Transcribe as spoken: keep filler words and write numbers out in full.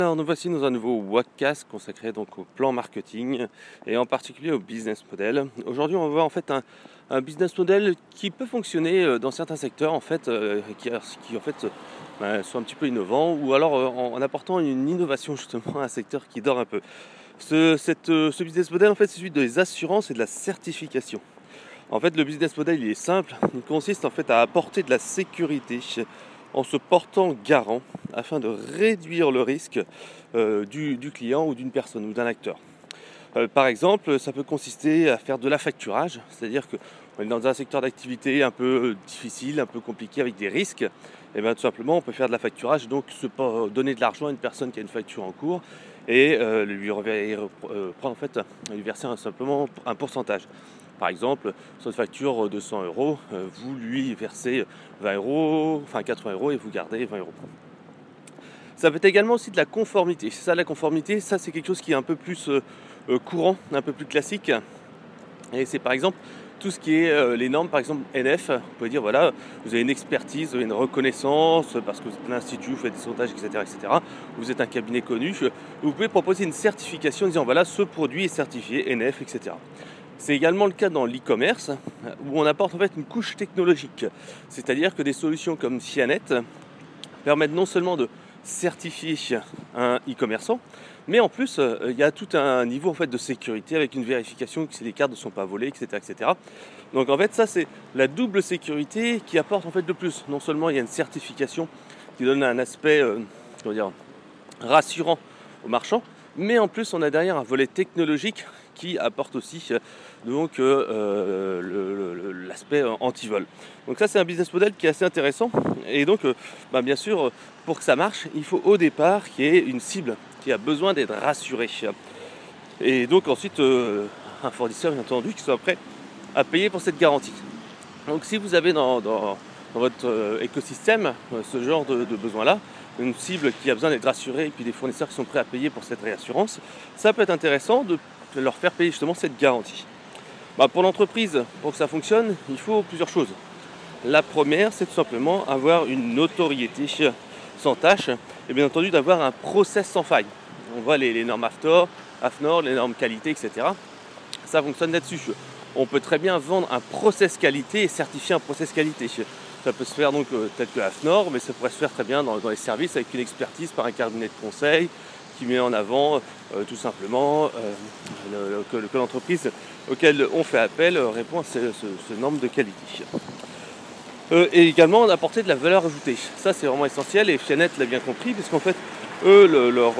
Alors nous voici dans un nouveau Wattcast consacré donc au plan marketing et en particulier au business model. Aujourd'hui on va voir en fait un, un business model qui peut fonctionner euh, dans certains secteurs en fait, euh, qui, qui en fait euh, ben, sont un petit peu innovants ou alors euh, en, en apportant une innovation justement à un secteur qui dort un peu. Ce, cette, euh, ce business model en fait c'est celui des assurances et de la certification. En fait le business model il est simple, il consiste en fait à apporter de la sécurité en se portant garant afin de réduire le risque euh, du, du client ou d'une personne ou d'un acteur. Euh, par exemple, ça peut consister à faire de l'affacturage, c'est-à-dire qu'on est dans un secteur d'activité un peu difficile, un peu compliqué avec des risques, et bien tout simplement on peut faire de l'affacturage, donc se donner de l'argent à une personne qui a une facture en cours et euh, lui euh, prendre en fait, lui verser un, simplement un pourcentage. Par exemple, sur une facture de cent euros, vous lui versez vingt euros, enfin quatre-vingts euros et vous gardez vingt euros. Ça peut être également aussi de la conformité. C'est ça la conformité, ça c'est quelque chose qui est un peu plus euh, courant, un peu plus classique. Et c'est par exemple tout ce qui est euh, les normes, par exemple N F. Vous pouvez dire voilà, vous avez une expertise, vous avez une reconnaissance parce que vous êtes un institut, vous faites des sondages, et cetera, et cetera. Vous êtes un cabinet connu. Vous pouvez proposer une certification en disant voilà, ce produit est certifié N F, et cetera. C'est également le cas dans l'e-commerce où on apporte en fait une couche technologique. C'est-à-dire que des solutions comme Cyanet permettent non seulement de certifier un e-commerçant, mais en plus il y a tout un niveau en fait de sécurité avec une vérification que les cartes ne sont pas volées, et cetera, et cetera. Donc en fait ça c'est la double sécurité qui apporte en fait de plus. Non seulement il y a une certification qui donne un aspect euh, comment dire, rassurant aux marchands, mais en plus on a derrière un volet technologique qui apporte aussi donc euh, le, le, l'aspect anti-vol. Donc ça c'est un business model qui est assez intéressant et donc euh, bah, bien sûr pour que ça marche il faut au départ qu'il y ait une cible qui a besoin d'être rassurée et donc ensuite euh, un fournisseur bien entendu qui soit prêt à payer pour cette garantie. Donc si vous avez dans, dans, dans votre euh, écosystème euh, ce genre de, de besoin là, une cible qui a besoin d'être rassurée et puis des fournisseurs qui sont prêts à payer pour cette réassurance, ça peut être intéressant de leur faire payer justement cette garantie. Bah pour l'entreprise, pour que ça fonctionne, il faut plusieurs choses. La première, c'est tout simplement avoir une notoriété sans tâche et bien entendu d'avoir un process sans faille. On voit les, les normes AFNOR, AFNOR, les normes qualité, et cetera. Ça fonctionne là-dessus. On peut très bien vendre un process qualité et certifier un process qualité. Ça peut se faire donc euh, tel que AFNOR, mais ça pourrait se faire très bien dans, dans les services avec une expertise par un cabinet de conseil qui met en avant euh, tout simplement euh, le, le, que, que l'entreprise auquel on fait appel euh, répond à ce, ce, ce norme de qualité. Euh, et également d'apporter de la valeur ajoutée. Ça c'est vraiment essentiel et Cyanet l'a bien compris puisqu'en fait eux le, leur